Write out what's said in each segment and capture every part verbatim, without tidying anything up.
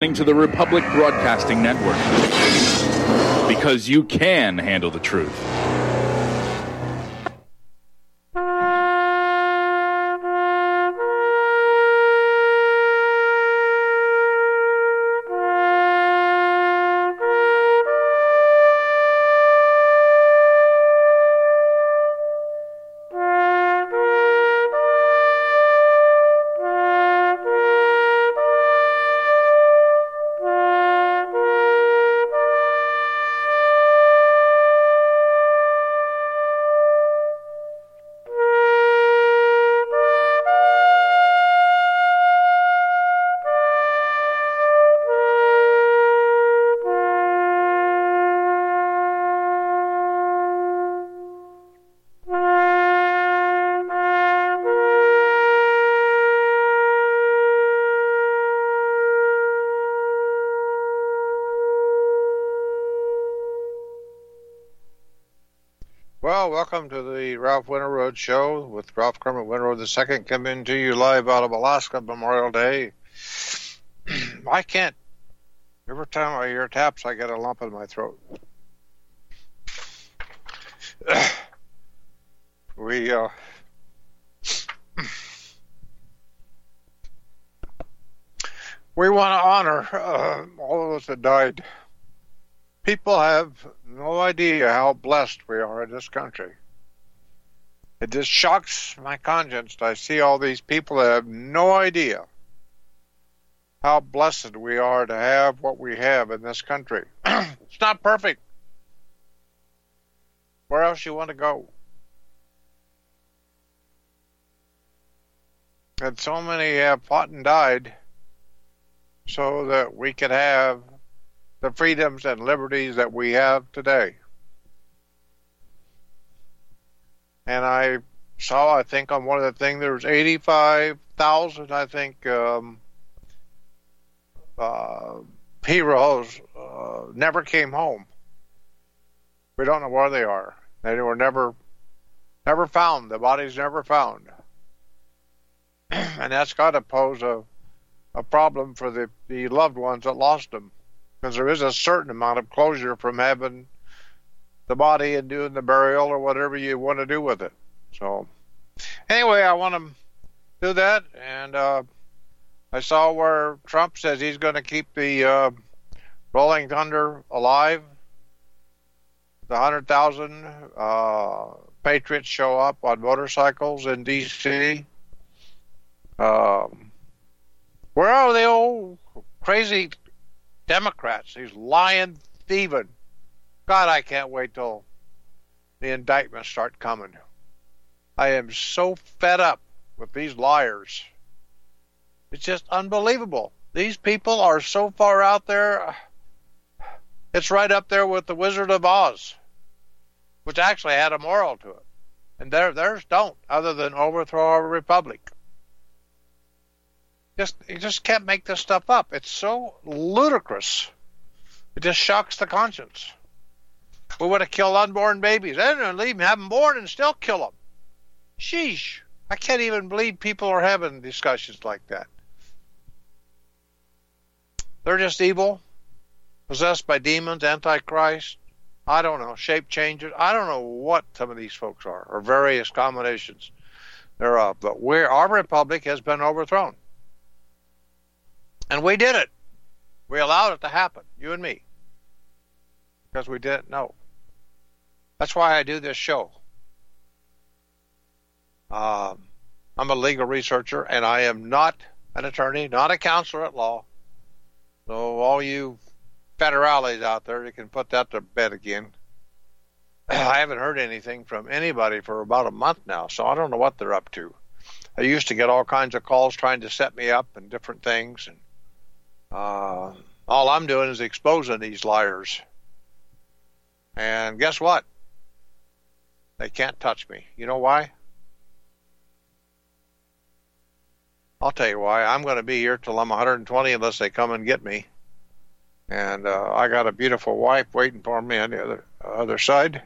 to the Republic Broadcasting Network, because you can handle the truth. Well, welcome to the Ralph Winterroad Show with Ralph Kermit Winterroad the Second, coming to you live out of Alaska, Memorial Day. I can't. Every time I hear taps, I get a lump in my throat. we, uh... we want to honor uh, all of those that died. People have no idea how blessed we are in this country. It just shocks my conscience. I see all these people that have no idea how blessed we are to have what we have in this country. It's not perfect. Where else you want to go? And so many have fought and died so that we could have the freedoms and liberties that we have today. And I saw, I think, on one of the things, there was eighty-five thousand, I think, um, uh, heroes uh, never came home. We don't know where they are. They were never, never found. The bodies never found. And that's got to pose a, a problem for the, the loved ones that lost them. Because there is a certain amount of closure from having the body and doing the burial or whatever you want to do with it. So, anyway, I want to do that. And uh, I saw where Trump says he's going to keep the uh, Rolling Thunder alive. The one hundred thousand uh, patriots show up on motorcycles in D C Um, where are the old crazy Democrats, these lying, thieving? God, I can't wait till the indictments start coming. I am so fed up with these liars. It's just unbelievable. These people are so far out there. It's right up there with the Wizard of Oz, which actually had a moral to it. And their, theirs don't, other than overthrow our republic. Just you just can't make this stuff up. It's so ludicrous. It just shocks the conscience. We would have killed unborn babies. They didn't leave them, have them born, and still kill them. Sheesh. I can't even believe people are having discussions like that. They're just evil, possessed by demons, antichrist. I don't know, shape changers. I don't know what some of these folks are, or various combinations thereof. But we're, our republic has been overthrown. And we did it. We allowed it to happen, you and me, because we didn't know. That's why I do this show. Um, I'm a legal researcher, and I am not an attorney, not a counselor at law. So all you federales out there, you can put that to bed again. I haven't heard anything from anybody for about a month now, so I don't know what they're up to. I used to get all kinds of calls trying to set me up and different things, and Uh, all I'm doing is exposing these liars. And guess what? They can't touch me. You know why? I'll tell you why. I'm going to be here till I'm one hundred twenty unless they come and get me. And uh, I got a beautiful wife waiting for me on the other, other side.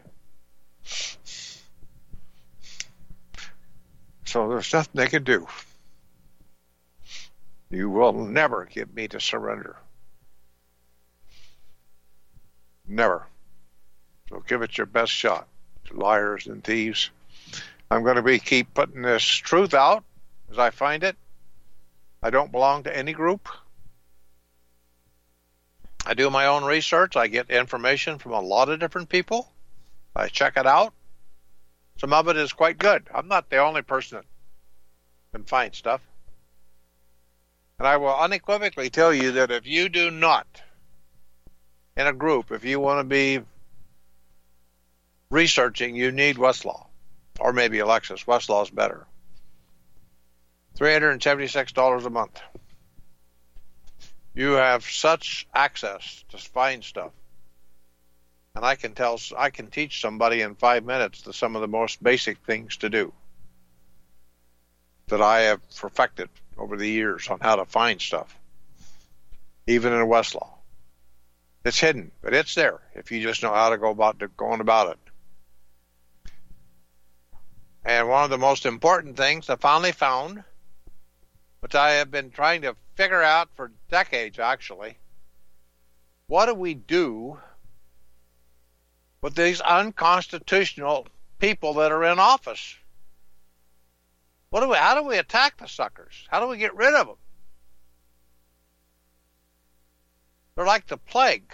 So there's nothing they can do. You will never get me to surrender. Never. So give it your best shot, liars and thieves. I'm going to be keep putting this truth out as I find it. I don't belong to any group. I do my own research. I get information from a lot of different people. I check it out. Some of it is quite good. I'm not the only person that can find stuff. And I will unequivocally tell you that if you do not, in a group, if you want to be researching, you need Westlaw. Or maybe Alexis. Westlaw is better. three hundred seventy-six dollars a month. You have such access to find stuff. And I can tell, I can teach somebody in five minutes the, some of the most basic things to do that I have perfected over the years on how to find stuff, even in Westlaw. It's hidden, but it's there if you just know how to go about going about it. And one of the most important things I finally found, which I have been trying to figure out for decades, actually, what do we do with these unconstitutional people that are in office? What do we? How do we attack the suckers? How do we get rid of them? They're like the plague.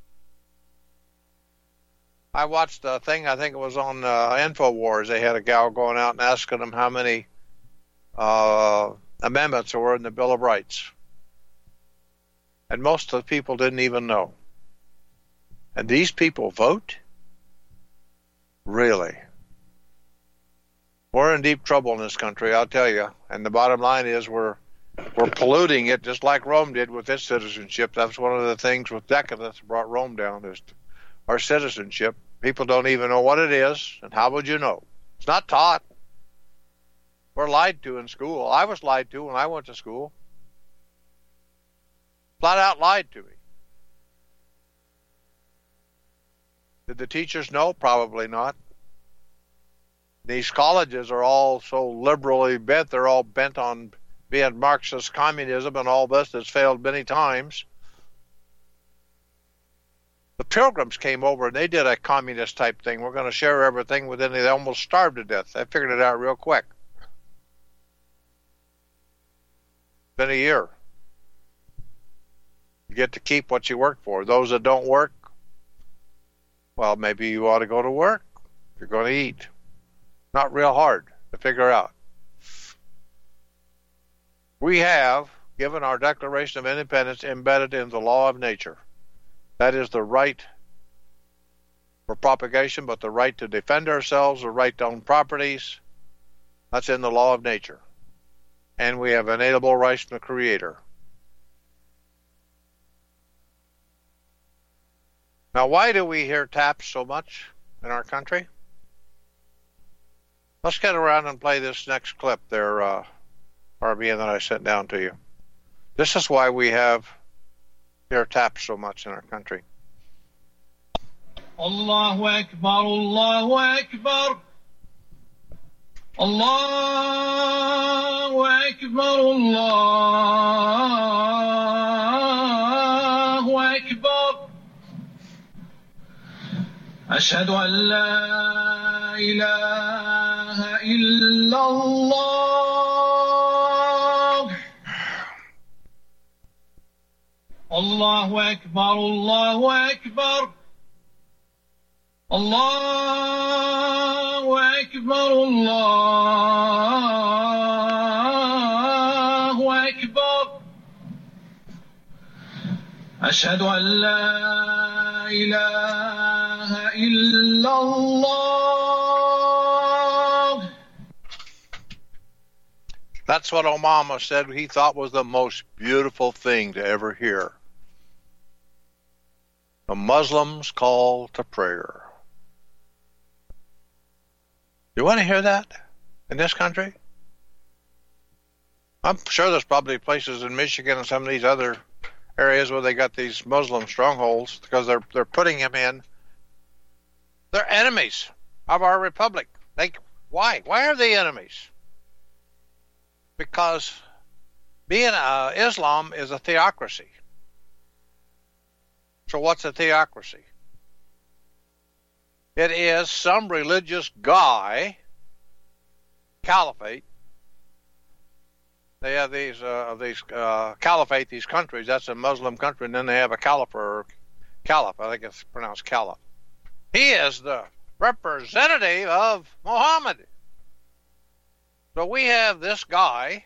I watched a thing, I think it was on uh, InfoWars. They had a gal going out and asking them how many uh, amendments were in the Bill of Rights. And most of the people didn't even know. And these people vote? Really? We're in deep trouble in this country, I'll tell you. And the bottom line is we're we're polluting it just like Rome did with its citizenship. That's one of the things with decadence that brought Rome down, is our citizenship. People don't even know what it is, and how would you know? It's not taught. We're lied to in school. I was lied to when I went to school. Flat out lied to me. Did the teachers know? Probably not. These colleges are all so liberally bent. They're all bent on being Marxist communism and all this that's failed many times. The Pilgrims came over and they did a communist type thing. We're going to share everything within. They almost starved to death. They figured it out real quick. Been a year. You get to keep what you work for. Those that don't work, well, maybe you ought to go to work if you're going to eat. Not real hard to figure out. We have given our Declaration of Independence embedded in the law of nature. That is the right for propagation, but the right to defend ourselves, the right to own properties, that's in the law of nature. And we have inalienable rights from the Creator. Now, why do we hear taps so much in our country? Let's get around and play this next clip there, uh, R B N, that I sent down to you. This is why we have hear taps so much in our country. Allahu Akbar, Allahu Akbar. Allahu Akbar, Allahu Akbar. Ashhadu an la ilaha illallah. Allahu Akbar, Allahu Akbar. Allahu Akbar, Allahu Akbar. Ashhadu an la ilaha illallah. That's what Obama said he thought was the most beautiful thing to ever hear. The Muslims' call to prayer. You want to hear that in this country? I'm sure there's probably places in Michigan and some of these other areas where they got these Muslim strongholds because they're they're putting them in. They're enemies of our republic. They why? Why are they enemies? Because being uh, Islam is a theocracy. So what's a theocracy? It is some religious guy, caliphate. They have these, uh, these uh, caliphate, these countries. That's a Muslim country, and then they have a caliph or caliph. I think it's pronounced caliph. He is the representative of Muhammad. So we have this guy,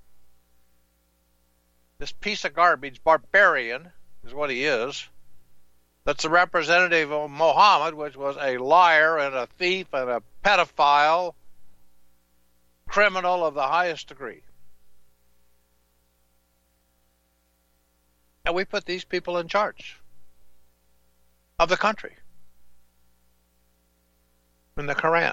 this piece of garbage, barbarian is what he is, that's the representative of Muhammad, which was a liar and a thief and a pedophile, criminal of the highest degree. And we put these people in charge of the country in the Quran.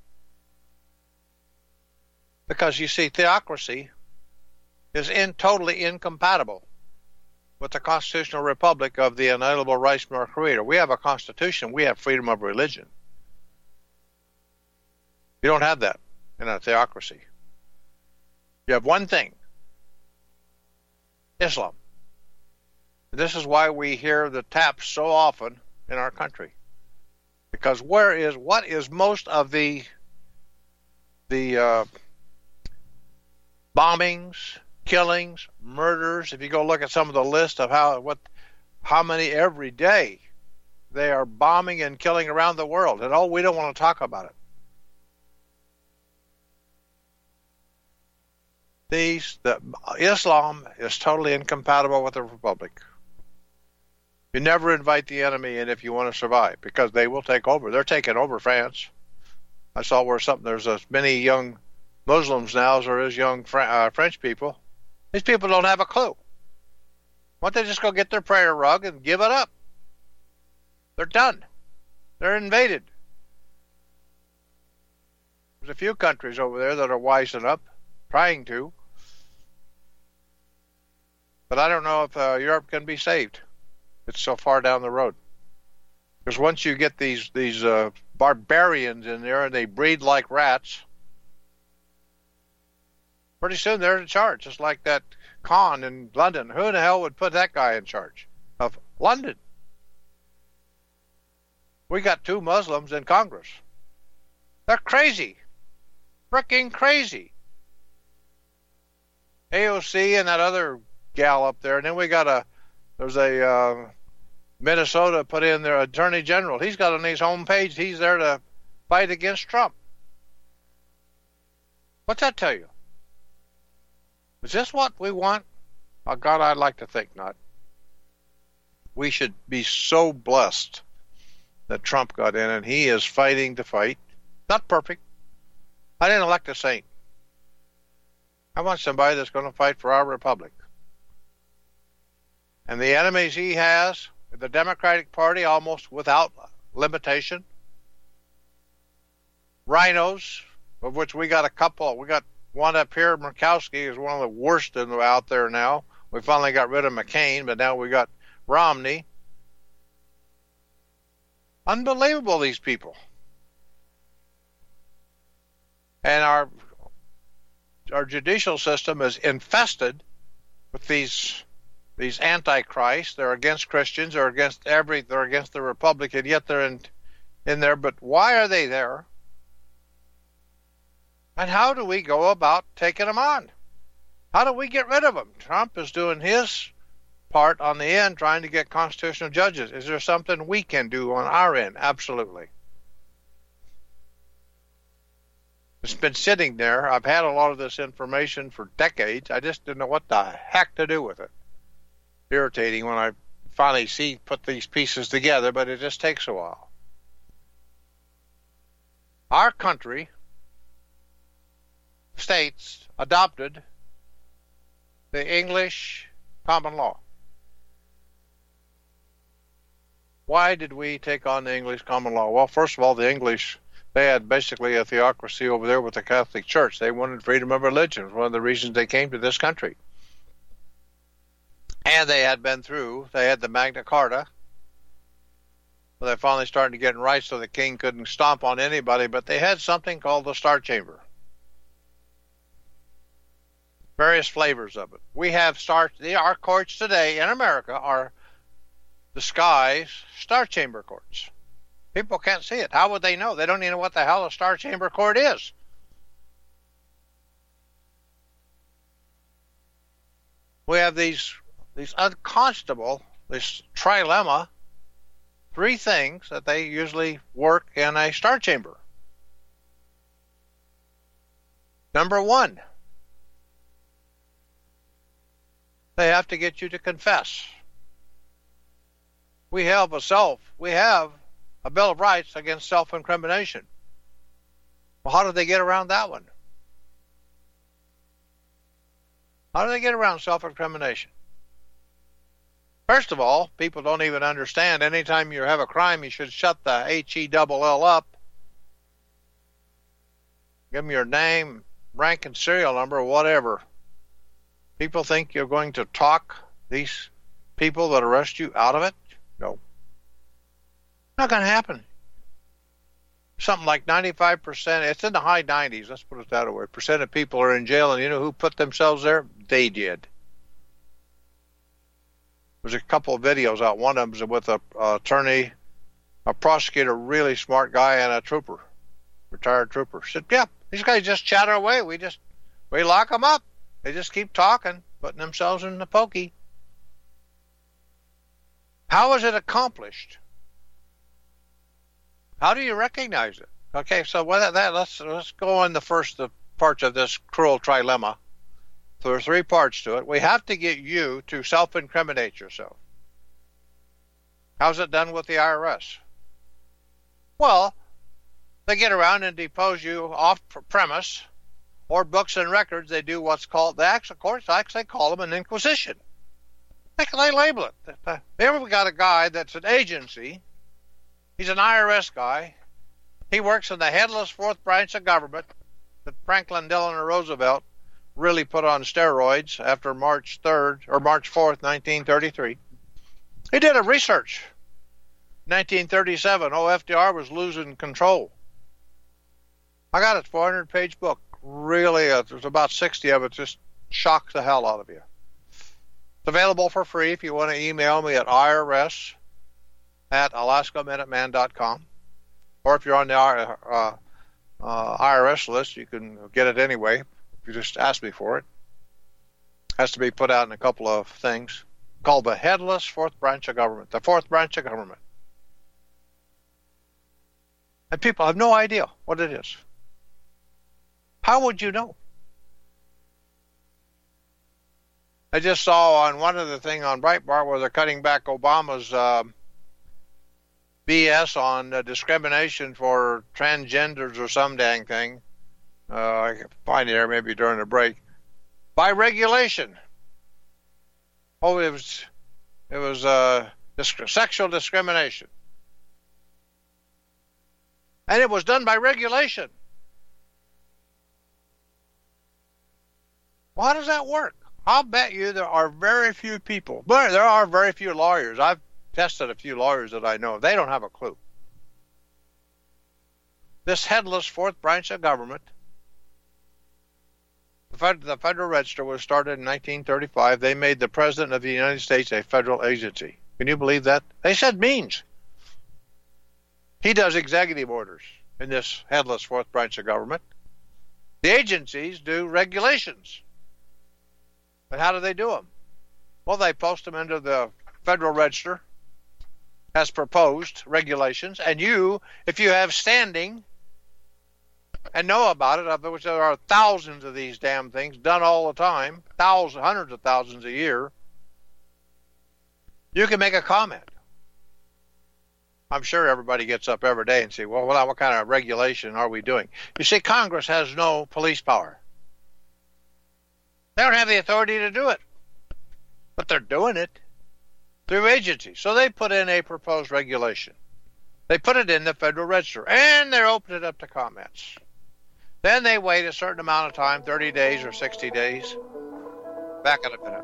Because you see, theocracy is in, totally incompatible with the constitutional republic of the inalienable rights of our Creator. We have a constitution. We have freedom of religion. You don't have that in a theocracy. You have one thing: Islam. This is why we hear the taps so often in our country. Because where is, what is most of the, the uh, bombings, killings, murders, if you go look at some of the list of how, what, how many every day they are bombing and killing around the world. And oh, we don't want to talk about it. These, the, Islam is totally incompatible with the Republic. You never invite the enemy in if you want to survive, because they will take over. They're taking over France. I saw where something, there's as many young Muslims now as there is young Fr- uh, French people. These people don't have a clue. Why don't they just go get their prayer rug and give it up? They're done. They're invaded. There's a few countries over there that are wising up, trying to. But I don't know if uh, Europe can be saved. It's so far down the road. Because once you get these these uh, barbarians in there and they breed like rats, pretty soon they're in charge. Just like that Khan in London. Who the hell would put that guy in charge of London? We got two Muslims in Congress. They're crazy. Frickin' crazy. A O C and that other gal up there. And then we got a, there's a uh, Minnesota put in their attorney general. He's got on his homepage, he's there to fight against Trump. What's that tell you? Is this what we want? Oh, God, I'd like to think not. We should be so blessed that Trump got in, and he is fighting to fight. Not perfect. I didn't elect a saint. I want somebody that's going to fight for our republic. And the enemies he has, the Democratic Party, almost without limitation. Rhinos, of which we got a couple. We got one up here. Murkowski is one of the worst in the, out there now. We finally got rid of McCain, but now we got Romney. Unbelievable, these people. And our our judicial system is infested with these these antichrists. They're against Christians. They're against every. They're against the Republic, and yet they're in in there. But why are they there? And how do we go about taking them on? How do we get rid of them? Trump is doing his part on the end, trying to get constitutional judges. Is there something we can do on our end? Absolutely. It's been sitting there. I've had a lot of this information for decades. I just didn't know what the heck to do with it. Irritating when I finally see put these pieces together, but it just takes a while. Our country, states, adopted the English common law. Why did we take on the English common law? Well, first of all, the English, they had basically a theocracy over there with the Catholic Church. They wanted freedom of religion. It was one of the reasons they came to this country. And they had been through, they had the Magna Carta. Well, they finally started to get rights so the king couldn't stomp on anybody, but they had something called the Star Chamber. Various flavors of it. We have star, our courts today in America are disguised Star Chamber courts. People can't see it. How would they know? They don't even know what the hell a Star Chamber Court is. We have these these unconscionable, this trilemma, three things that they usually work in a Star Chamber. Number one, they have to get you to confess. We have a self, we have a Bill of Rights against self-incrimination. Well, how do they get around that one? How do they get around self-incrimination? First of all, people don't even understand anytime you have a crime, you should shut the H E double L up. Give them your name, rank and serial number, whatever. People think you're going to talk these people that arrest you out of it? No. Not going to happen. Something like ninety-five percent, it's in the high nineties, let's put it that way, percent of people are in jail, and you know who put themselves there? They did. There's a couple of videos out. One of them's with a uh, attorney, a prosecutor, really smart guy, and a trooper, retired trooper. Said, yeah, these guys just chatter away. We just, we lock them up. They just keep talking, putting themselves in the pokey. How is it accomplished? How do you recognize it? Okay, so what that let's let's go on the first the parts of this cruel trilemma. So there are three parts to it. We have to get you to self-incriminate yourself. How's it done with the I R S? Well, they get around and depose you off premise, or books and records. They do what's called, the actual courts actually call them an inquisition. They, they label it. Here we got a guy that's an agency. He's an I R S guy. He works in the headless fourth branch of government that Franklin Delano Roosevelt really put on steroids after March third or March fourth, nineteen thirty-three. He did a research. nineteen thirty-seven, oh, F D R was losing control. I got it, four hundred page book. Really, uh, there's about sixty of it. Just shocks the hell out of you. It's available for free if you want to email me at I R S at Alaska Minuteman dot com. Or if you're on the uh, uh, I R S list, you can get it anyway. You just ask me for it. Has to be put out in a couple of things called the Headless Fourth Branch of Government. The Fourth Branch of Government. And people have no idea what it is. How would you know? I just saw on one of the thing on Breitbart where they're cutting back Obama's uh, B S on uh, discrimination for transgenders or some dang thing. Uh, I can find it there maybe during the break. By regulation. Oh, it was it was uh, disc- sexual discrimination, and it was done by regulation. Well, how does that work? I'll bet you there are very few people. But there are very few lawyers. I've tested a few lawyers that I know. They don't have a clue. This headless fourth branch of government, the Federal Register was started in nineteen thirty-five. They made the President of the United States a federal agency. Can you believe that? They said means. He does executive orders in this headless fourth branch of government. The agencies do regulations. But how do they do them? Well, they post them into the Federal Register as proposed regulations. And you, if you have standing and know about it, of which there are thousands of these damn things done all the time, thousands, hundreds of thousands a year, you can make a comment. I'm sure everybody gets up every day and say, well, what kind of regulation are we doing? You see, Congress has no police power. They don't have the authority to do it. But they're doing it through agencies. So they put in a proposed regulation. They put it in the Federal Register, and they're opening it up to comments. Then they wait a certain amount of time, thirty days or sixty days. Back in a minute.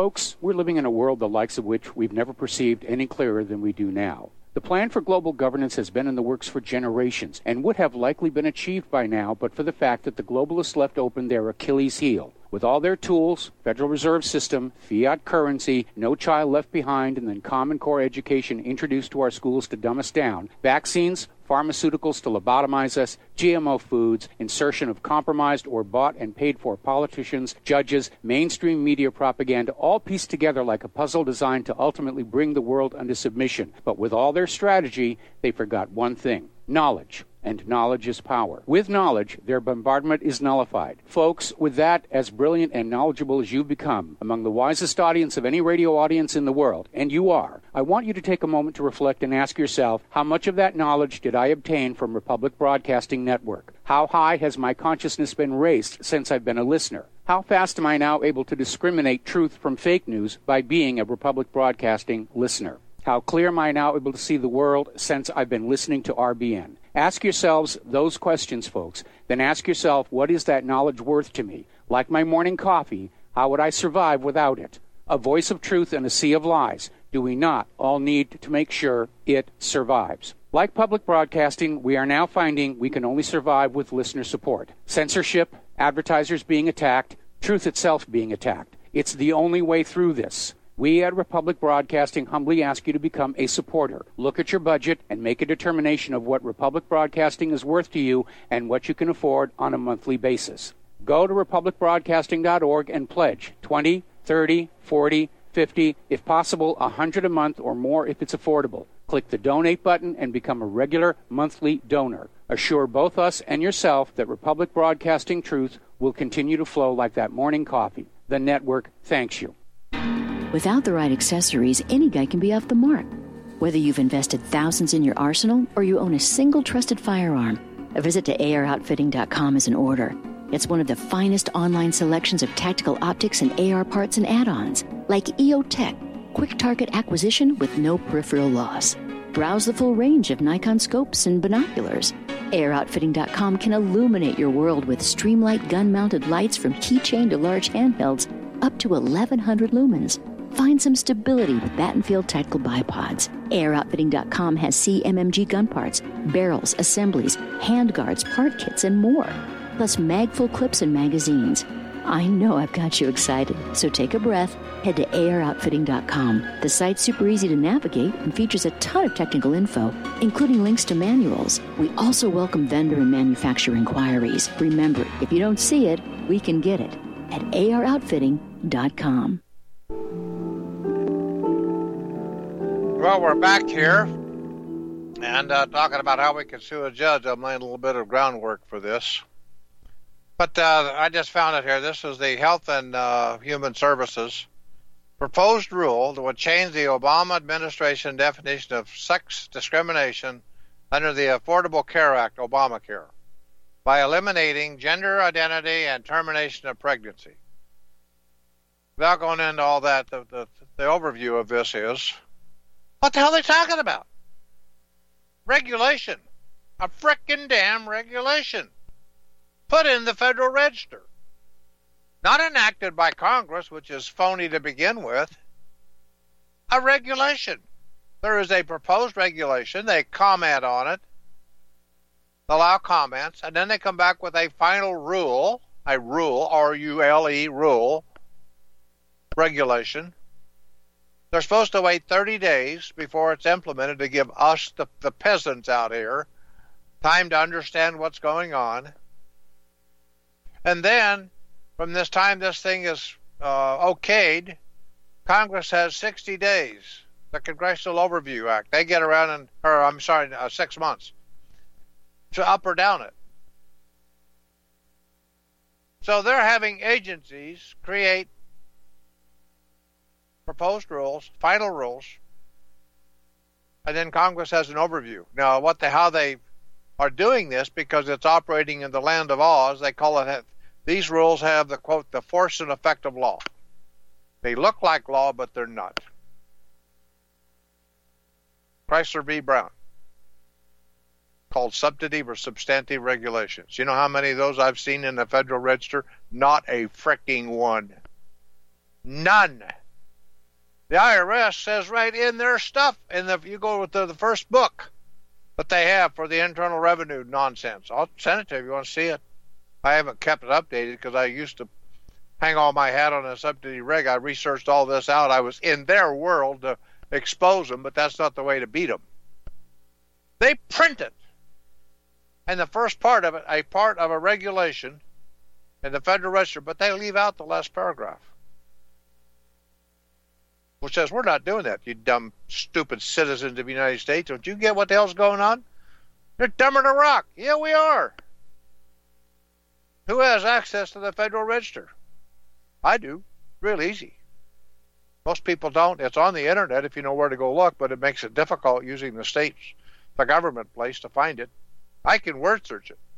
Folks, we're living in a world the likes of which we've never perceived any clearer than we do now. The plan for global governance has been in the works for generations and would have likely been achieved by now but for the fact that the globalists left open their Achilles heel. With all their tools, Federal Reserve System, fiat currency, no child left behind, and then Common Core education introduced to our schools to dumb us down, vaccines, pharmaceuticals to lobotomize us, G M O foods, insertion of compromised or bought and paid for politicians, judges, mainstream media propaganda, all pieced together like a puzzle designed to ultimately bring the world under submission. But with all their strategy, they forgot one thing: knowledge. And knowledge is power. With knowledge, their bombardment is nullified. Folks, with that, as brilliant and knowledgeable as you've become, among the wisest audience of any radio audience in the world, and you are, I want you to take a moment to reflect and ask yourself, how much of that knowledge did I obtain from Republic Broadcasting Network? How high has my consciousness been raised since I've been a listener? How fast am I now able to discriminate truth from fake news by being a Republic Broadcasting listener? How clear am I now able to see the world since I've been listening to R B N? Ask yourselves those questions, folks. Then ask yourself, what is that knowledge worth to me? Like my morning coffee, how would I survive without it? A voice of truth in a sea of lies. Do we not all need to make sure it survives? Like public broadcasting, we are now finding we can only survive with listener support. Censorship, advertisers being attacked, truth itself being attacked. It's the only way through this. We at Republic Broadcasting humbly ask you to become a supporter. Look at your budget and make a determination of what Republic Broadcasting is worth to you and what you can afford on a monthly basis. Go to republic broadcasting dot org and pledge twenty, thirty, forty, fifty, if possible one hundred a month or more if it's affordable. Click the donate button and become a regular monthly donor. Assure both us and yourself that Republic Broadcasting truth will continue to flow like that morning coffee. The network thanks you. Without the right accessories, any guy can be off the mark. Whether you've invested thousands in your arsenal or you own a single trusted firearm, a visit to A R outfitting dot com is in order. It's one of the finest online selections of tactical optics and A R parts and add-ons, like E O Tech, quick target acquisition with no peripheral loss. Browse the full range of Nikon scopes and binoculars. A R outfitting dot com can illuminate your world with Streamlight gun-mounted lights from keychain to large handhelds up to eleven hundred lumens. Find some stability with Battenfield Tactical Bipods. A R outfitting dot com has C M M G gun parts, barrels, assemblies, handguards, part kits, and more. Plus mag-full clips and magazines. I know I've got you excited, so take a breath. Head to A R outfitting dot com. The site's super easy to navigate and features a ton of technical info, including links to manuals. We also welcome vendor and manufacturer inquiries. Remember, if you don't see it, we can get it at A R outfitting dot com. Well, we're back here and uh, talking about how we can sue a judge. I'm laying a little bit of groundwork for this. But uh, I just found it here. This is the Health and uh, Human Services proposed rule that would change the Obama administration definition of sex discrimination under the Affordable Care Act, Obamacare, by eliminating gender identity and termination of pregnancy. Without going into all that, the, the, the overview of this is, what the hell are they talking about? Regulation. A frickin' damn regulation. Put in the Federal Register. Not enacted by Congress, which is phony to begin with. A regulation. There is a proposed regulation. They comment on it. Allow comments. And then they come back with a final rule. A rule, R U L E, rule. Regulation. They're supposed to wait thirty days before it's implemented to give us, the, the peasants out here, time to understand what's going on. And then, from this time this thing is uh, okayed, Congress has sixty days. The Congressional Overview Act. They get around in, or I'm sorry, uh, six months to up or down it. So they're having agencies create proposed rules, final rules, and then Congress has an overview. Now, what the how they are doing this, because it's operating in the land of Oz, they call it, these rules have the, quote, the force and effect of law. They look like law, but they're not. Chrysler v. Brown, called substantive or substantive regulations. You know how many of those I've seen in the Federal Register? Not a fricking one. None. The I R S says right in their stuff, and if you go to the first book that they have for the Internal Revenue nonsense, I'll send it to you if you want to see it. I haven't kept it updated because I used to hang all my hat on this updated reg. I researched all this out. I was in their world to expose them, but that's not the way to beat them. They print it. And the first part of it, a part of a regulation in the Federal Register, but they leave out the last paragraph, which says, we're not doing that, you dumb, stupid citizens of the United States. Don't you get what the hell's going on? You're dumber than a rock. Yeah, we are. Who has access to the Federal Register? I do. Real easy. Most people don't. It's on the internet if you know where to go look, but it makes it difficult using the state's, the government place to find it. I can word search it.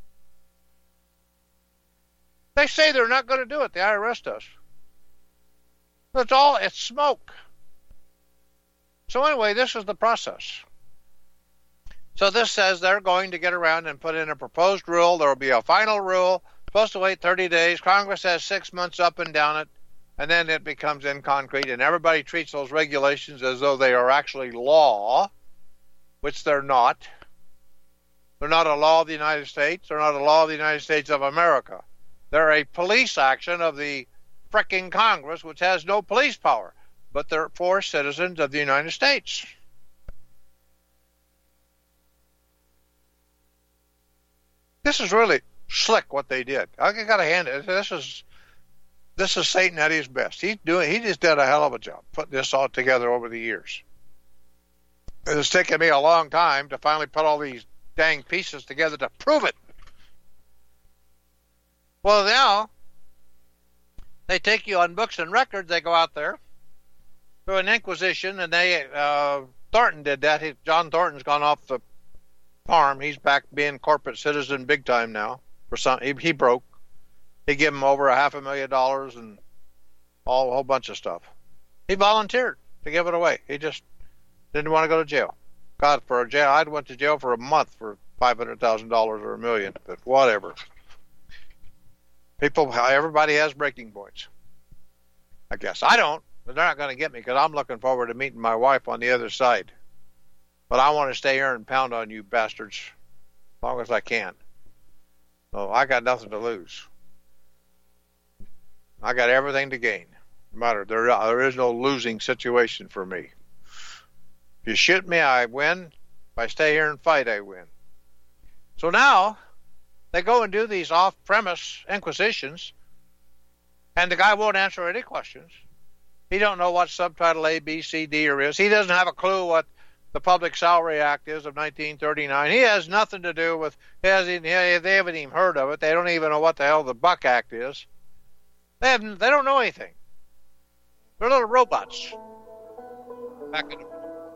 They say they're not going to do it. The I R S does. It's all, it's smoke. So anyway, this is the process. So this says they're going to get around and put in a proposed rule. There will be a final rule. Supposed to wait thirty days. Congress has six months up and down it, and then it becomes in concrete, and everybody treats those regulations as though they are actually law, which they're not. They're not a law of the United States. They're not a law of the United States of America. They're a police action of the frickin' Congress, which has no police power, but they're for citizens of the United States. This is really slick what they did. I gotta hand it. This is this is Satan at his best. He's doing. He just did a hell of a job putting this all together over the years. It's taken me a long time to finally put all these dang pieces together to prove it. Well, now they take you on books and records. They go out there to an inquisition, and they uh, Thornton did that. He, John Thornton's gone off the farm. He's back being corporate citizen big time now. For some, he, he broke. He gave him over a half a million dollars and all a whole bunch of stuff. He volunteered to give it away. He just didn't want to go to jail. God, for a jail, I'd went to jail for a month for five hundred thousand dollars or a million, but whatever. People, everybody has breaking points. I guess I don't, but they're not going to get me because I'm looking forward to meeting my wife on the other side. But I want to stay here and pound on you bastards as long as I can. So I got nothing to lose. I got everything to gain. No matter there, there is no losing situation for me. If you shoot me, I win. If I stay here and fight, I win. So now they go and do these off-premise inquisitions, and the guy won't answer any questions. He don't know what subtitle A, B, C, D or is. He doesn't have a clue what the Public Salary Act is of nineteen thirty-nine. He has nothing to do with, he hasn't, they haven't even heard of it. They don't even know what the hell the Buck Act is. They haven't, they don't know anything. They're little robots. Back in the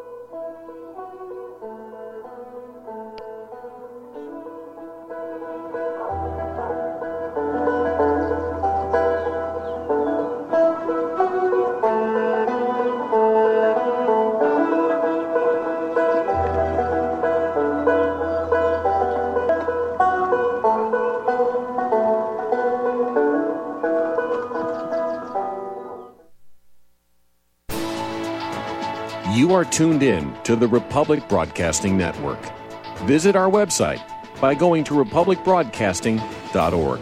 You are tuned in to the Republic Broadcasting Network. Visit our website by going to republic broadcasting dot org.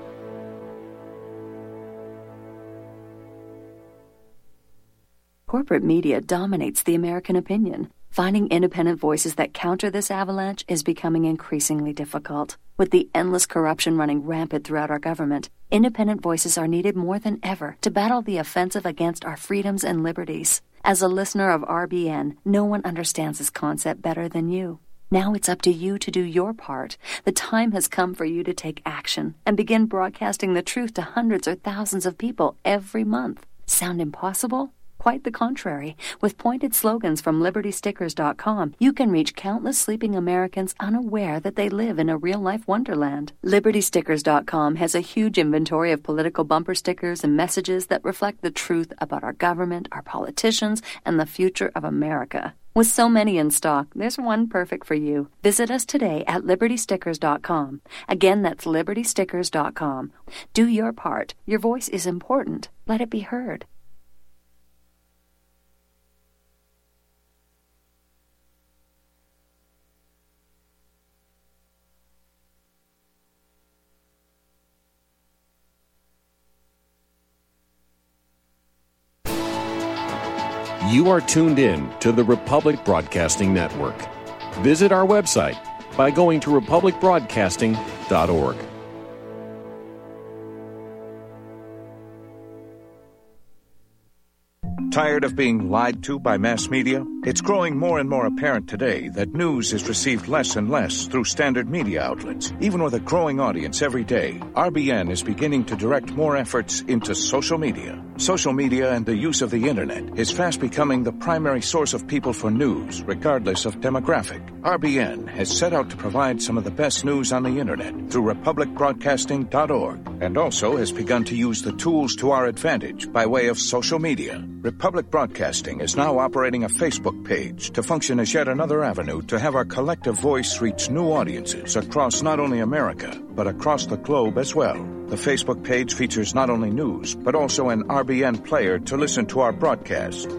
Corporate media dominates the American opinion. Finding independent voices that counter this avalanche is becoming increasingly difficult. With the endless corruption running rampant throughout our government, independent voices are needed more than ever to battle the offensive against our freedoms and liberties. As a listener of R B N, no one understands this concept better than you. Now it's up to you to do your part. The time has come for you to take action and begin broadcasting the truth to hundreds or thousands of people every month. Sound impossible? Quite the contrary. With pointed slogans from liberty stickers dot com, you can reach countless sleeping Americans unaware that they live in a real-life wonderland. liberty stickers dot com has a huge inventory of political bumper stickers and messages that reflect the truth about our government, our politicians, and the future of America. With so many in stock, there's one perfect for you. Visit us today at liberty stickers dot com. Again, that's liberty stickers dot com. Do your part. Your voice is important. Let it be heard. You are tuned in to the Republic Broadcasting Network. Visit our website by going to republic broadcasting dot org. Tired of being lied to by mass media? It's growing more and more apparent today that news is received less and less through standard media outlets. Even with a growing audience every day, R B N is beginning to direct more efforts into social media. Social media and the use of the internet is fast becoming the primary source of people for news, regardless of demographic. R B N has set out to provide some of the best news on the internet through republic broadcasting dot org, and also has begun to use the tools to our advantage by way of social media. Republic Broadcasting is now operating a Facebook page to function as yet another avenue to have our collective voice reach new audiences across not only America, but across the globe as well. The Facebook page features not only news, but also an R B N player to listen to our broadcast.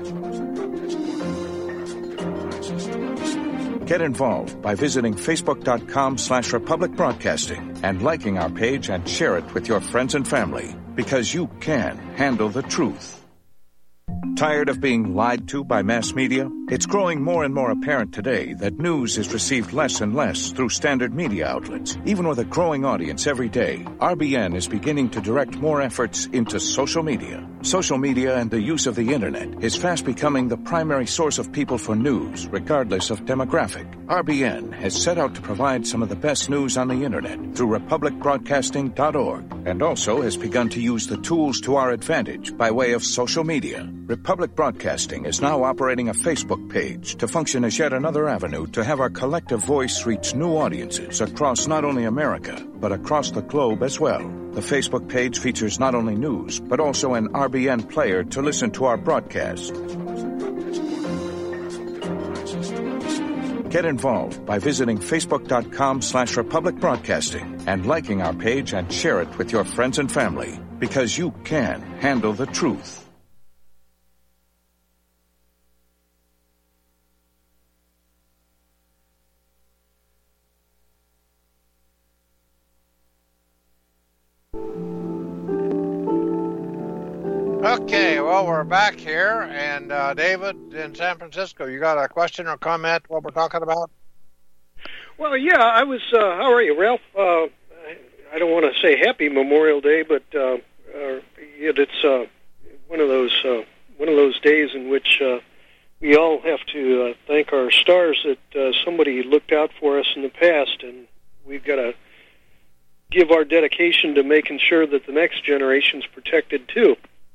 Get involved by visiting facebook.com slash Republic Broadcasting and liking our page and share it with your friends and family, because you can handle the truth. Tired of being lied to by mass media? It's growing more and more apparent today that news is received less and less through standard media outlets. Even with a growing audience every day, R B N is beginning to direct more efforts into social media. Social media and the use of the internet is fast becoming the primary source of people for news, regardless of demographic. R B N has set out to provide some of the best news on the internet through republic broadcasting dot org, and also has begun to use the tools to our advantage by way of social media. Republic Broadcasting is now operating a Facebook page to function as yet another avenue to have our collective voice reach new audiences across not only America, but across the globe as well. The Facebook page features not only news, but also an R B N player to listen to our broadcast. Get involved by visiting facebook.com slash Republic Broadcasting and liking our page and share it with your friends and family, because you can handle the truth. Okay, well, we're back here, and uh, David in San Francisco, you got a question or comment what we're talking about? Well, yeah, I was, uh, how are you, Ralph? Uh, I don't want to say happy Memorial Day, but uh, uh, it's uh, one of those uh, one of those days in which uh, we all have to uh, thank our stars that uh, somebody looked out for us in the past, and we've got to give our dedication to making sure that the next generation's protected, too.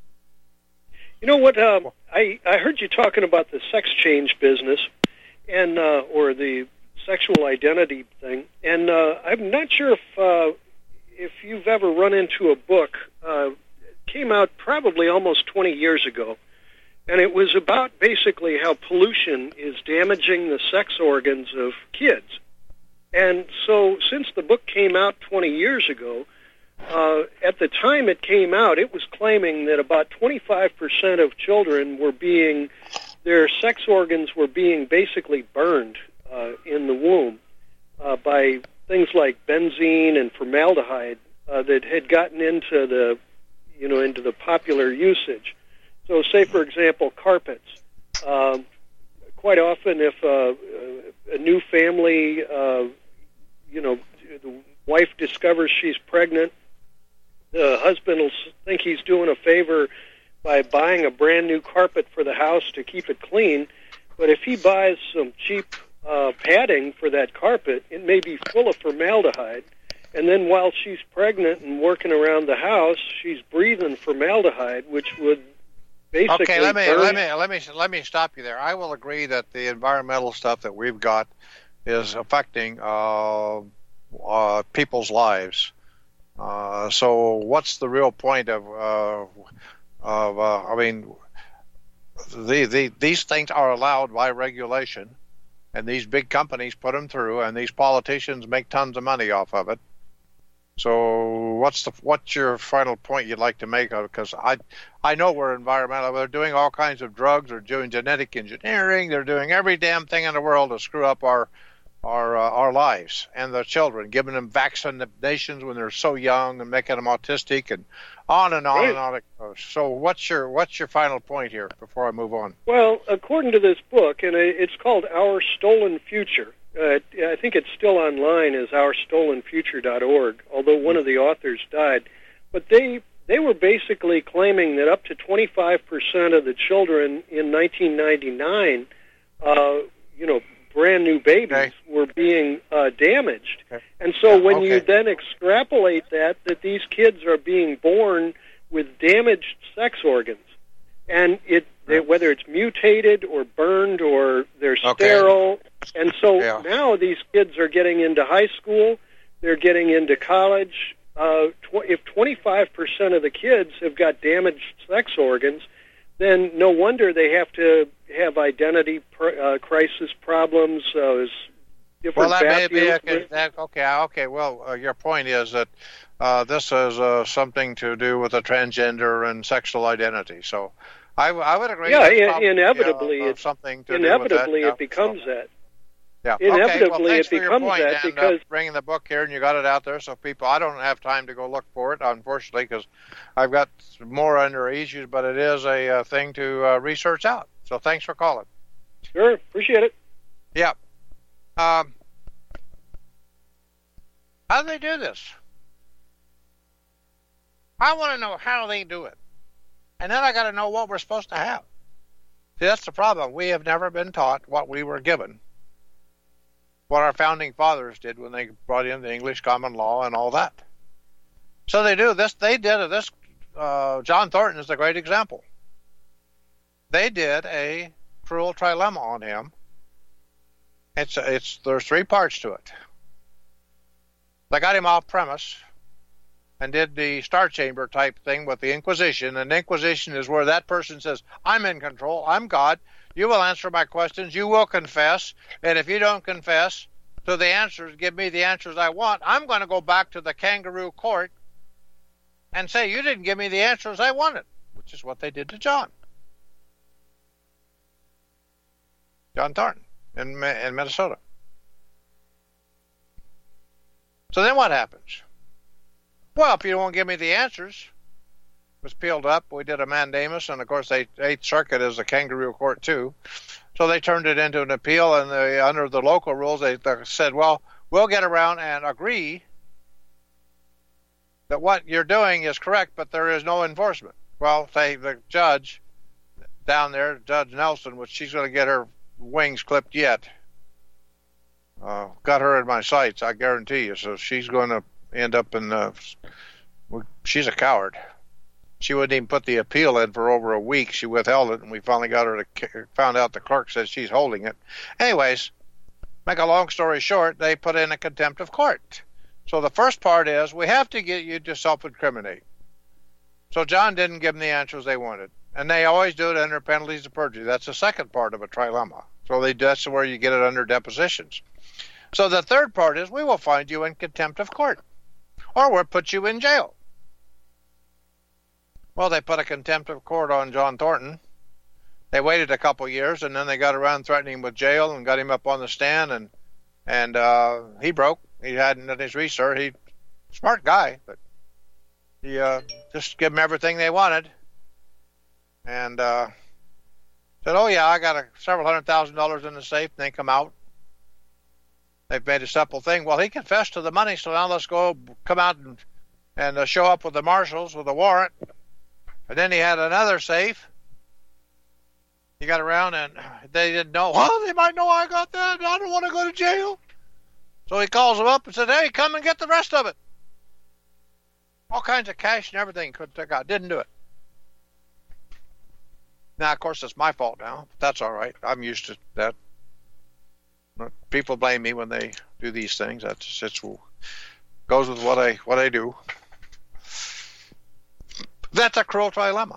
You know what? Uh, I I heard you talking about the sex change business, and uh, or the sexual identity thing, and uh, I'm not sure if uh, if you've ever run into a book. Uh, it came out probably almost twenty years ago, and it was about basically how pollution is damaging the sex organs of kids. And so, since the book came out twenty years ago. Uh, at the time it came out, it was claiming that about twenty-five percent of children were being, their sex organs were being basically burned uh, in the womb uh, by things like benzene and formaldehyde uh, that had gotten into the, you know, into the popular usage. So, say for example, carpets. Uh, quite often, if uh, a new family, uh, you know, the wife discovers she's pregnant, the husband will think he's doing a favor by buying a brand new carpet for the house to keep it clean. But if he buys some cheap uh, padding for that carpet, it may be full of formaldehyde. And then while she's pregnant and working around the house, she's breathing formaldehyde, which would basically Okay, let me burn. let me let me let me stop you there. I will agree that the environmental stuff that we've got is affecting uh, uh, people's lives. Uh, so what's the real point of, uh, of uh, I mean, the, the, these things are allowed by regulation, and these big companies put them through, and these politicians make tons of money off of it. So what's the what's your final point you'd like to make of it? Because I, I know we're environmental. They're doing all kinds of drugs. They're doing genetic engineering. They're doing every damn thing in the world to screw up our our uh, our lives and the children, giving them vaccinations when they're so young and making them autistic and on and on Right. and on it goes. So what's your what's your final point here before I move on? Well, according to this book, and it's called Our Stolen Future. Uh, I think it's still online as our stolen future dot org, although one of the authors died. But they they were basically claiming that up to twenty-five percent of the children in nineteen ninety-nine, uh, you know, brand new babies Okay. were being uh, damaged. Okay. And so Yeah, when okay. you then extrapolate that, that these kids are being born with damaged sex organs, and it they, whether it's mutated or burned or they're Okay. sterile, and so Yeah. now these kids are getting into high school, they're getting into college. Uh, tw- if twenty-five percent of the kids have got damaged sex organs, then no wonder they have to have identity pr- uh, crisis problems. Uh, different Well, that may bath be a, deals. that, okay. Okay. Well, uh, your point is that uh, this has uh, something to do with the transgender and sexual identity. So, I, w- I would agree. Yeah, that's in- probably, inevitably uh, it- something to Inevitably, do with that. it becomes yeah. that. Yeah. Inevitably, okay. Well, thanks it for your becomes point, that and, because- uh, bringing the book here, and you got it out there, so people. I don't have time to go look for it, unfortunately, because I've got more under issues. But it is a uh, thing to uh, research out. So thanks for calling. Sure, appreciate it. Yeah. Um, how do they do this? I want to know how they do it. And then I got to know what we're supposed to have. See, that's the problem. We have never been taught what we were given, what our founding fathers did when they brought in the English common law and all that. So they do this. They did this. Uh, John Thornton is a great example. They did a cruel trilemma on him. It's it's there's three parts to it. They got him off premise and did the Star Chamber type thing with the Inquisition. And the Inquisition is where that person says, I'm in control, I'm God, you will answer my questions, you will confess, and if you don't confess to the answers, give me the answers I want, I'm going to go back to the kangaroo court and say, you didn't give me the answers I wanted, which is what they did to John. John Thornton in, in Minnesota. So then what happens? Well, if you won't give me the answers, it was peeled up. We did a mandamus, and of course, the Eighth Circuit is a kangaroo court too. So they turned it into an appeal, and they, under the local rules, they, they said, well, we'll get around and agree that what you're doing is correct, but there is no enforcement. Well, say the judge down there, Judge Nelson, which she's going to get her wings clipped yet. Uh, got her in my sights, I guarantee you. So she's going to end up in the. She's a coward. She wouldn't even put the appeal in for over a week. She withheld it, and we finally got her to. Found out the clerk says she's holding it. Anyways, make a long story short, they put in a contempt of court. So the first part is we have to get you to self-incriminate. So John didn't give them the answers they wanted, and they always do it under penalties of perjury. That's the second part of a trilemma. So they that's where you get it under depositions. So the third part is we will find you in contempt of court, or we'll put you in jail. Well, they put a contempt of court on John Thornton. They waited a couple years, and then they got around threatening him with jail and got him up on the stand, and and uh, he broke. He hadn't done his research. He smart guy, but he uh, just gave them everything they wanted, and uh, said, "Oh yeah, I got a several hundred thousand dollars in the safe." And they come out. They've made a simple thing. Well, he confessed to the money, so now let's go come out and and uh, show up with the marshals with a warrant. And then he had another safe. He got around and they didn't know. Oh, they might know I got that. I don't want to go to jail. So he calls them up and said, hey, come and get the rest of it. All kinds of cash and everything could take out. Didn't do it. Now, of course, it's my fault now. But that's all right. I'm used to that. People blame me when they do these things. That's just goes with what I what I do. That's a cruel trilemma.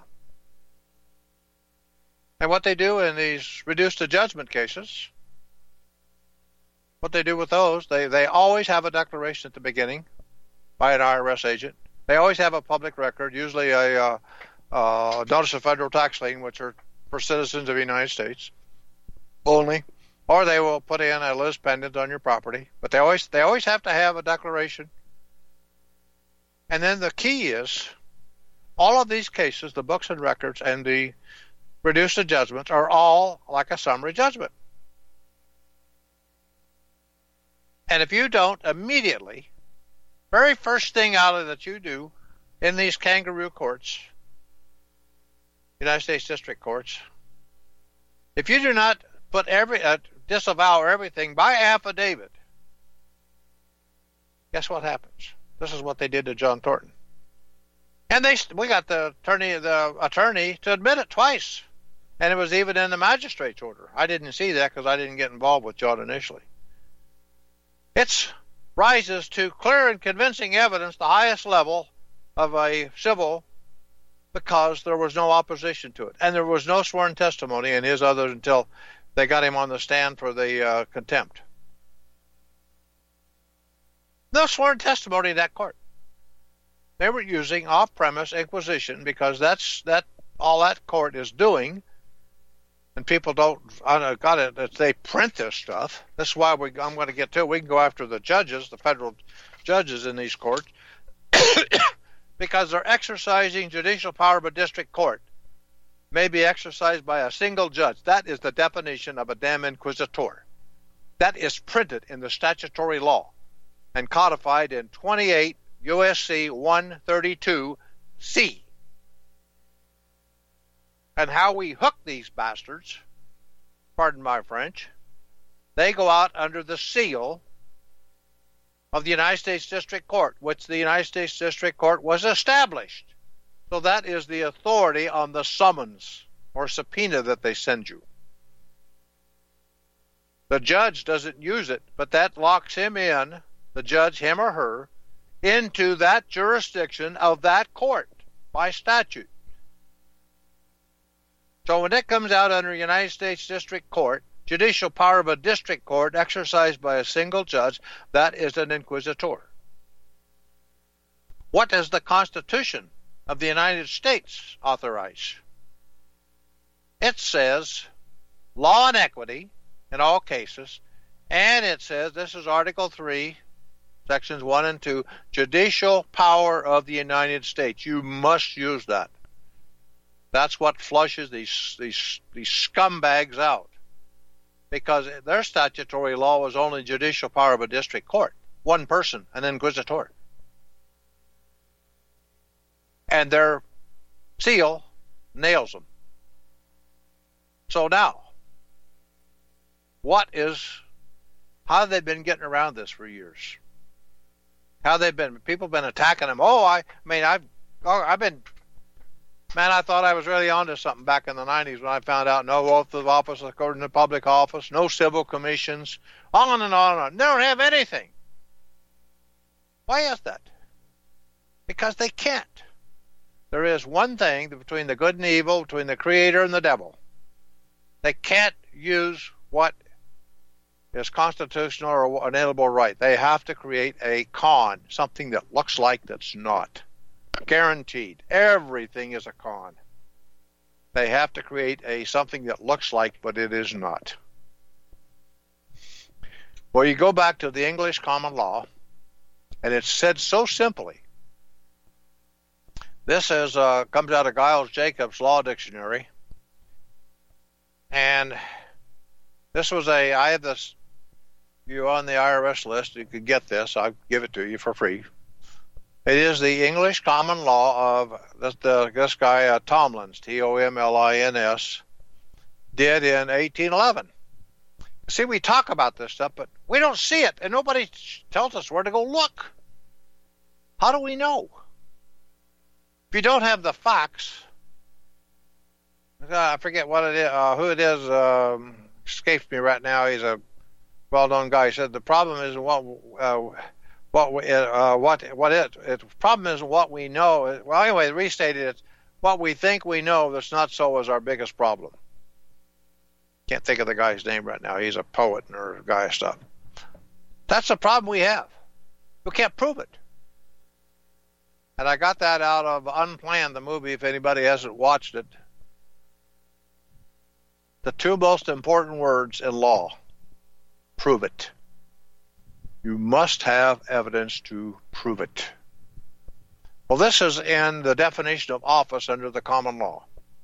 And what they do in these reduced to judgment cases, what they do with those, they, they always have a declaration at the beginning by an I R S agent. They always have a public record, usually a uh, uh, notice of federal tax lien, which are for citizens of the United States only. or they will put in a lis pendens on your property. But they always they always have to have a declaration. And then the key is, all of these cases, the books and records and the reduced judgments, are all like a summary judgment. And if you don't immediately, very first thing out of that you do in these kangaroo courts, United States District Courts, if you do not put every uh, disavow everything by affidavit, guess what happens? This is what they did to John Thornton, and they we got the attorney the attorney to admit it twice, and it was even in the magistrate's order. I didn't see that because I didn't get involved with John initially. It rises to clear and convincing evidence, the highest level of a civil, because there was no opposition to it, and there was no sworn testimony in his other until they got him on the stand for the uh, contempt. No sworn testimony in that court. They were using off-premise inquisition because that's that all that court is doing. And people don't, I got it, they print this stuff. This is why we, I'm going to get to it. We can go after the judges, the federal judges in these courts, because they're exercising judicial power of a district court. May be exercised by a single judge. That is the definition of a damn inquisitor. That is printed in the statutory law and codified in twenty-eight U S C one thirty-two C. And how we hook these bastards, pardon my French, they go out under the seal of the United States District Court, which the United States District Court was established. So that is the authority on the summons or subpoena that they send you. The judge doesn't use it, but that locks him in, the judge, him or her, into that jurisdiction of that court by statute. So when it comes out under United States District Court, judicial power of a district court exercised by a single judge, that is an inquisitor. What does the Constitution of the United States authorize? It says law and equity in all cases, and it says, this is Article three, Sections one and two, judicial power of the United States. You must use that. That's what flushes these these these scumbags out, because their statutory law was only judicial power of a district court, one person, an inquisitor, and their seal nails them. So now, what is? How have they been getting around this for years? How they've been? People have been attacking them. Oh, I, I mean, I've oh, I've been. Man, I thought I was really onto something back in the nineties when I found out no oath of office according to public office, no civil commissions, on and on and on. They don't have anything. Why is that? Because they can't. There is one thing between the good and evil, between the Creator and the devil. They can't use what is constitutional or inalienable right. They have to create a con, something that looks like that's not. Guaranteed. Everything is a con. They have to create a something that looks like, but it is not. Well, you go back to the English common law, and it's said so simply. This is uh, comes out of Giles Jacobs' Law Dictionary, and this was a. I have this. You're on the I R S list. You could get this. I'll give it to you for free. It is the English common law of this, the, this guy, uh, Tomlins, T O M L I N S, did in eighteen eleven. See, we talk about this stuff, but we don't see it, and nobody tells us where to go look. How do we know? If you don't have the facts, uh, I forget what it is, uh, who it is, um, escapes me right now. He's a well-known guy. He said the problem is what... Uh, What we, uh, what what it, it problem is what we know. Well, anyway, restated it. What we think we know that's not so is our biggest problem. Can't think of the guy's name right now. He's a poet or a guy of stuff. That's the problem we have. We can't prove it. And I got that out of Unplanned, the movie. If anybody hasn't watched it, the two most important words in law prove it. You must have evidence to prove it. Well, this is in the definition of office under the common law.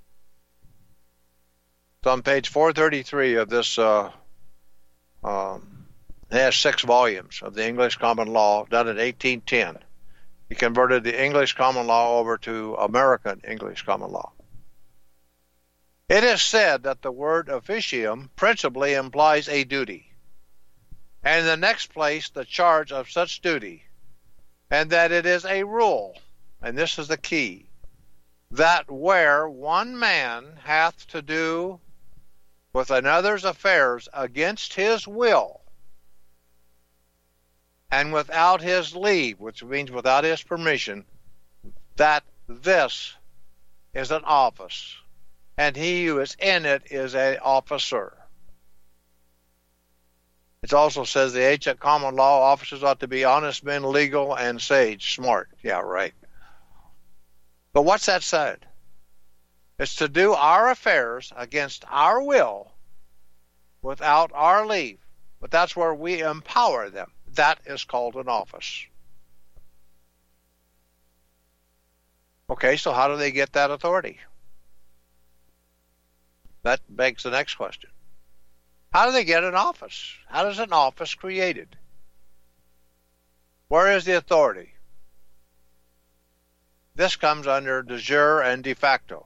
It's on page four thirty-three of this. Uh, um, it has six volumes of the English common law done in eighteen ten. He converted the English common law over to American English common law. It is said that the word officium principally implies a duty, and in the next place the charge of such duty, and that it is a rule, and this is the key, that where one man hath to do with another's affairs against his will, and without his leave, which means without his permission, that this is an office, and he who is in it is an officer. It also says the ancient common law officers ought to be honest men, legal, and sage, smart. Yeah, right. But what's that said? It's to do our affairs against our will without our leave. But that's where we empower them. That is called an office. Okay, so how do they get that authority? That begs the next question. How do they get an office? How is an office created? Where is the authority? This comes under de jure and de facto.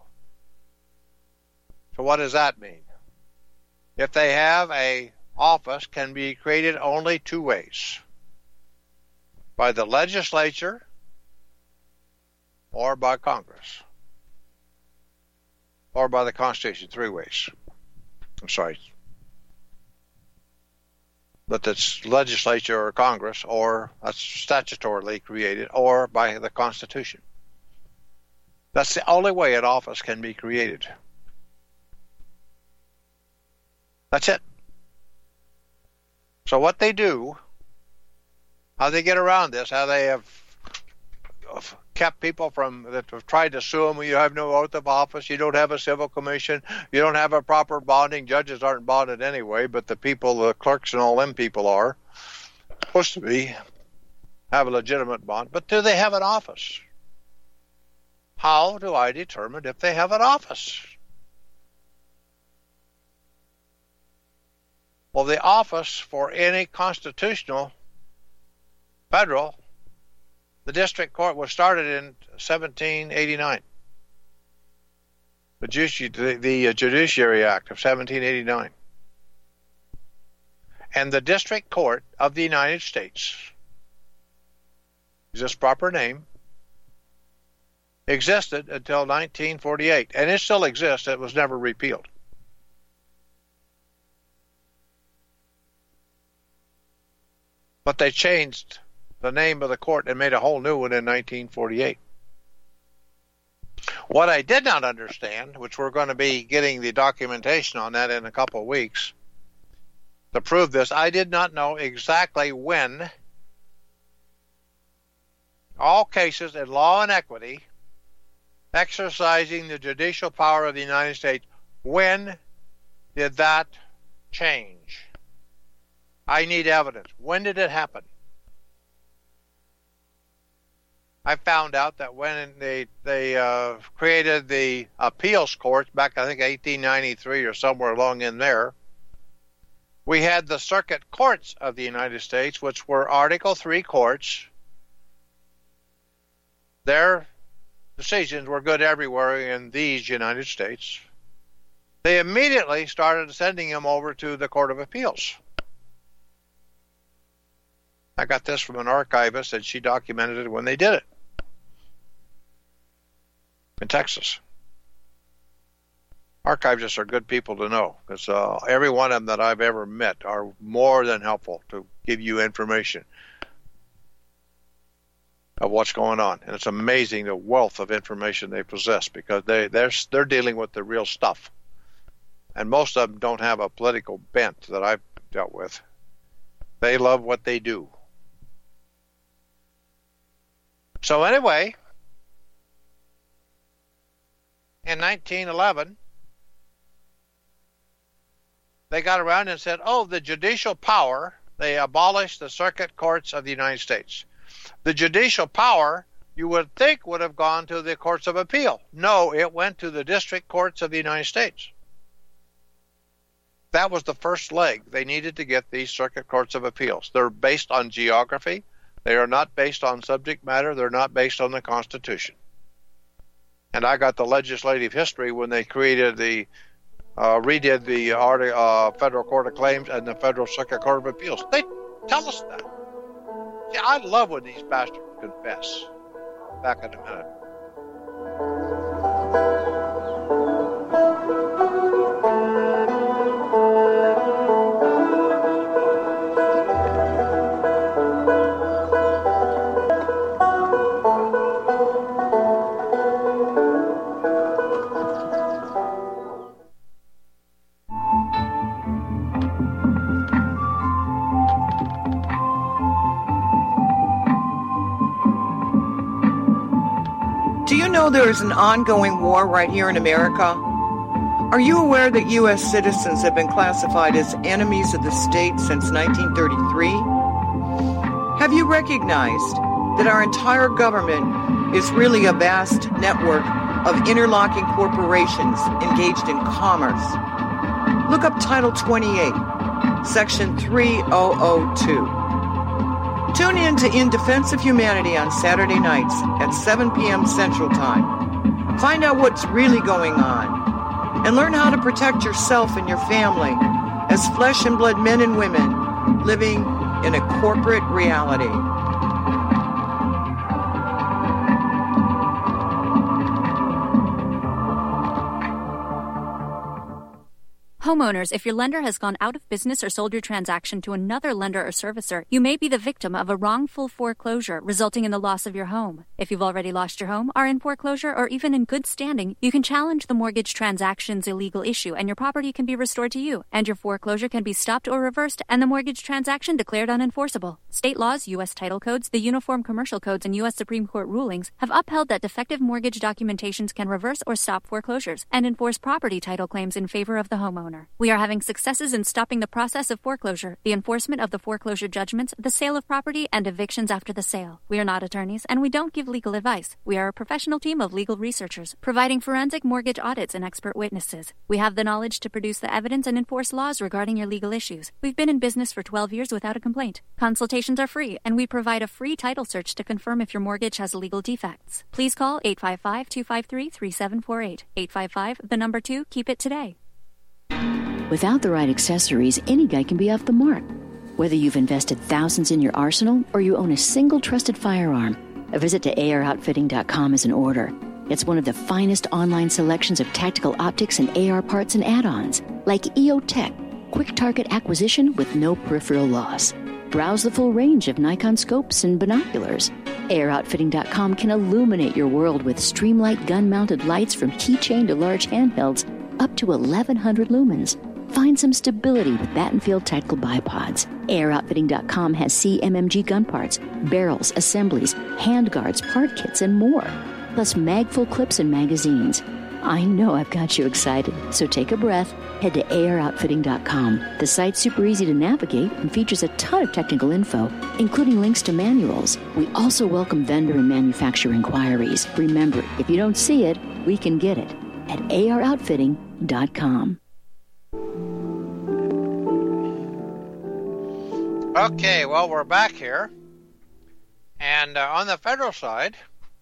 So what does that mean? If they have a office, can be created only two ways: by the legislature or by Congress, or by the Constitution. Three ways. I'm sorry. But it's legislature or Congress, or that's statutorily created, or by the Constitution. That's the only way an office can be created. That's it. So what they do, how they get around this, how they have kept people from that have tried to sue them. You have no oath of office. You don't have a civil commission. You don't have a proper bonding. Judges aren't bonded anyway, but the people, the clerks and all them people are supposed to be, have a legitimate bond. But do they have an office? How do I determine if they have an office? Well, the office for any constitutional, federal, the district court was started in seventeen eighty-nine. The, Judici- the, the Judiciary Act of seventeen eighty-nine. And the District Court of the United States, is its proper name, existed until nineteen forty-eight. And it still exists. It was never repealed. But they changed the name of the court and made a whole new one in nineteen forty-eight. What I did not understand, which we're going to be getting the documentation on that in a couple of weeks, to prove this, I did not know exactly when all cases in law and equity exercising the judicial power of the United States, when did that change? I need evidence. When did it happen? I found out that when they they uh, created the appeals courts back, I think, eighteen ninety-three or somewhere along in there, we had the circuit courts of the United States, which were Article three courts. Their decisions were good everywhere in these United States. They immediately started sending them over to the Court of Appeals. I got this from an archivist, and she documented it when they did it in Texas. Archivists are good people to know, because uh, every one of them that I've ever met are more than helpful to give you information of what's going on. And it's amazing the wealth of information they possess, because they, they're, they're dealing with the real stuff. And most of them don't have a political bent that I've dealt with. They love what they do. So anyway, in nineteen eleven, they got around and said, oh, the judicial power, they abolished the circuit courts of the United States. The judicial power, you would think, would have gone to the courts of appeal. No, it went to the district courts of the United States. That was the first leg. They needed to get these circuit courts of appeals. They're based on geography. They are not based on subject matter. They're not based on the Constitution. And I got the legislative history when they created the, uh, redid the uh, Federal Court of Claims and the Federal Circuit Court of Appeals. They tell us that. See, I love when these bastards confess. Back in a minute. There is an ongoing war right here in America. Are you aware that U S citizens have been classified as enemies of the state since nineteen thirty-three? Have you recognized that our entire government is really a vast network of interlocking corporations engaged in commerce? Look up Title twenty-eight, Section three thousand two. Tune in to In Defense of Humanity on Saturday nights at seven p.m. Central Time. Find out what's really going on and learn how to protect yourself and your family as flesh and blood men and women living in a corporate reality. Homeowners, if your lender has gone out of business or sold your transaction to another lender or servicer, you may be the victim of a wrongful foreclosure resulting in the loss of your home. If you've already lost your home, are in foreclosure, or even in good standing, you can challenge the mortgage transaction's illegal issue and your property can be restored to you, and your foreclosure can be stopped or reversed and the mortgage transaction declared unenforceable. State laws, U S title codes, the Uniform Commercial Codes, and U S Supreme Court rulings have upheld that defective mortgage documentations can reverse or stop foreclosures and enforce property title claims in favor of the homeowner. We are having successes in stopping the process of foreclosure, the enforcement of the foreclosure judgments, the sale of property, and evictions after the sale. We are not attorneys, and we don't give legal advice. We are a professional team of legal researchers, providing forensic mortgage audits and expert witnesses. We have the knowledge to produce the evidence and enforce laws regarding your legal issues. We've been in business for twelve years without a complaint. Consultations are free, and we provide a free title search to confirm if your mortgage has legal defects. Please call eight five five, two five three, three seven four eight. eight five five, the number two, keep it today. Without the right accessories, any guy can be off the mark. Whether you've invested thousands in your arsenal or you own a single trusted firearm, a visit to A R outfitting dot com is in order. It's one of the finest online selections of tactical optics and A R parts and add-ons, like E O Tech, quick target acquisition with no peripheral loss. Browse the full range of Nikon scopes and binoculars. A R outfitting dot com can illuminate your world with Streamlight gun-mounted lights from keychain to large handhelds up to eleven hundred lumens. Find some stability with Battenfield Tactical Bipods. A R outfitting dot com has C M M G gun parts, barrels, assemblies, handguards, part kits, and more. Plus magful clips and magazines. I know I've got you excited, so take a breath. Head to A R outfitting dot com. The site's super easy to navigate and features a ton of technical info, including links to manuals. We also welcome vendor and manufacturer inquiries. Remember, if you don't see it, we can get it at A R outfitting dot com. Okay, well, we're back here. And uh, on the federal side,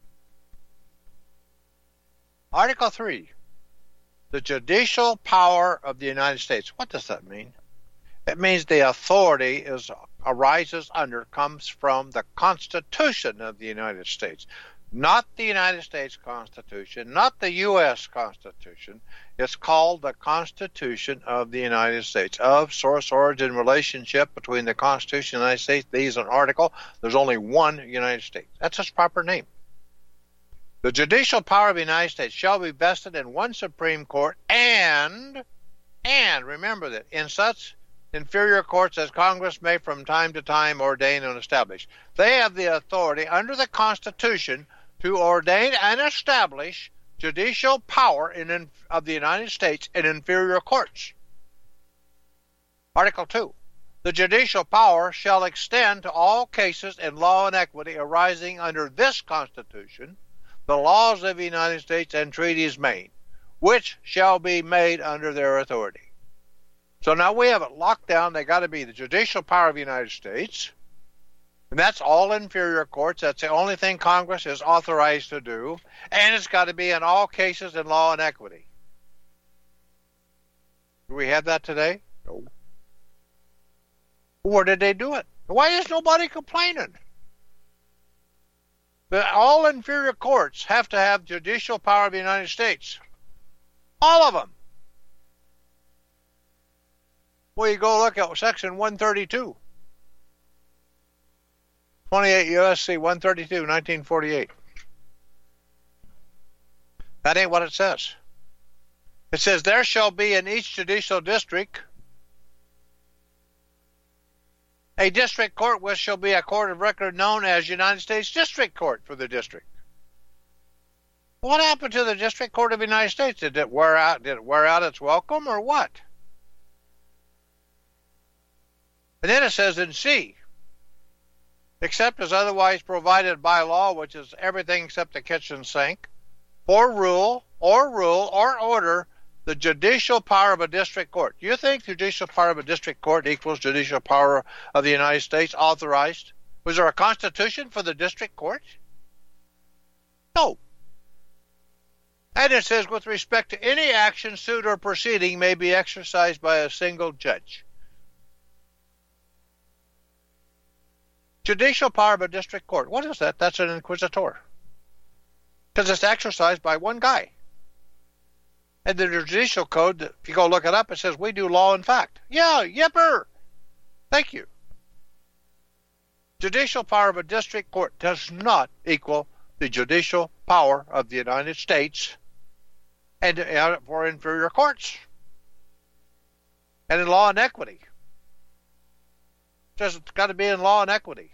Article three, the judicial power of the United States. What does that mean? It means the authority is arises under, comes from the Constitution of the United States. Not the United States Constitution, not the U S Constitution. It's called the Constitution of the United States. Of, source, origin, relationship between the Constitution and the United States. These an article. There's only one United States. That's its proper name. The judicial power of the United States shall be vested in one Supreme Court and, and remember that, in such inferior courts as Congress may from time to time ordain and establish. They have the authority under the Constitution to ordain and establish judicial power in, in of the United States in inferior courts. Article two. The judicial power shall extend to all cases in law and equity arising under this Constitution, the laws of the United States, and treaties made, which shall be made under their authority. So now we have it locked down. They got to be the judicial power of the United States, and that's all inferior courts. That's the only thing Congress is authorized to do, and it's got to be in all cases in law and equity. Do we have that today? No. Where did they do it? Why is nobody complaining? The, all inferior courts have to have judicial power of the United States. All of them. Well, you go look at Section one thirty-two. twenty-eight U S C one thirty-two, nineteen forty-eight. That ain't what it says. It says, there shall be in each judicial district a district court which shall be a court of record known as United States District Court for the district. What happened to the District Court of the United States? Did it wear out, did it wear out its welcome, or what? And then it says in C, except as otherwise provided by law, which is everything except the kitchen sink, or rule, or rule, or order, the judicial power of a district court. Do you think judicial power of a district court equals judicial power of the United States authorized? Was there a constitution for the district court? No. And it says, with respect to any action, suit, or proceeding may be exercised by a single judge. Judicial power of a district court. What is that? That's an inquisitor. Because it's exercised by one guy. And the judicial code, if you go look it up, it says we do law and fact. Yeah, yipper. Thank you. Judicial power of a district court does not equal the judicial power of the United States and for inferior courts. And in law and equity. It says it's got to be in law and equity.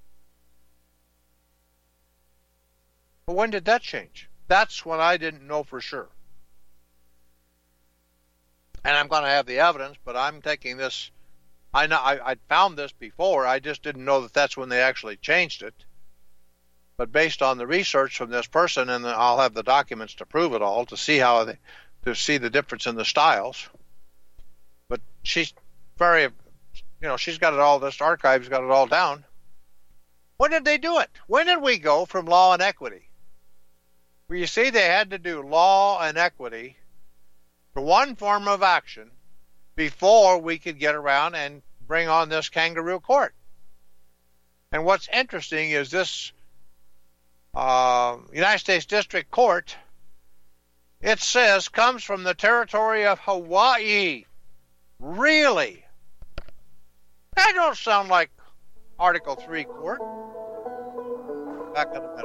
But when did that change? That's when I didn't know for sure. And I'm going to have the evidence, but I'm taking this. I know I, I found this before. I just didn't know that that's when they actually changed it. But based on the research from this person, and I'll have the documents to prove it all, to see how they, to see the difference in the styles. But she's very, you know, she's got it all. This archive's got it all down. When did they do it? When did we go from law and equity? Well, you see, they had to do law and equity to one form of action before we could get around and bring on this kangaroo court. And what's interesting is this uh, United States District Court, it says, comes from the territory of Hawaii. Really? That don't sound like Article three court. Back in a minute.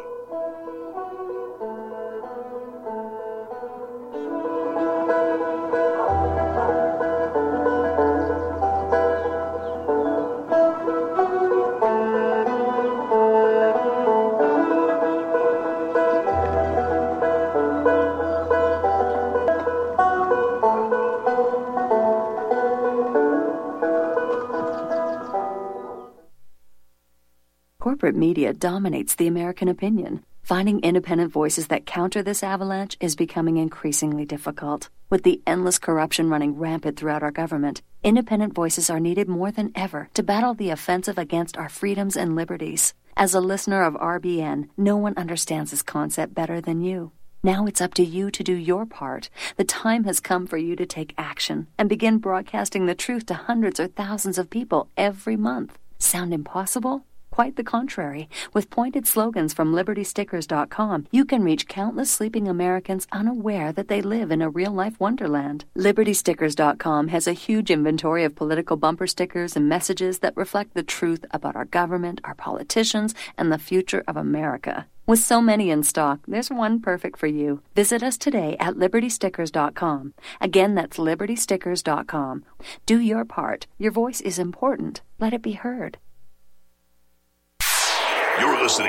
Corporate media dominates the American opinion. Finding independent voices that counter this avalanche is becoming increasingly difficult. With the endless corruption running rampant throughout our government, independent voices are needed more than ever to battle the offensive against our freedoms and liberties. As a listener of R B N, no one understands this concept better than you. Now it's up to you to do your part. The time has come for you to take action and begin broadcasting the truth to hundreds or thousands of people every month. Sound impossible? Quite the contrary. With pointed slogans from Liberty Stickers dot com, you can reach countless sleeping Americans unaware that they live in a real-life wonderland. Liberty Stickers dot com has a huge inventory of political bumper stickers and messages that reflect the truth about our government, our politicians, and the future of America. With so many in stock, there's one perfect for you. Visit us today at Liberty Stickers dot com. Again, that's Liberty Stickers dot com. Do your part. Your voice is important. Let it be heard. You're listening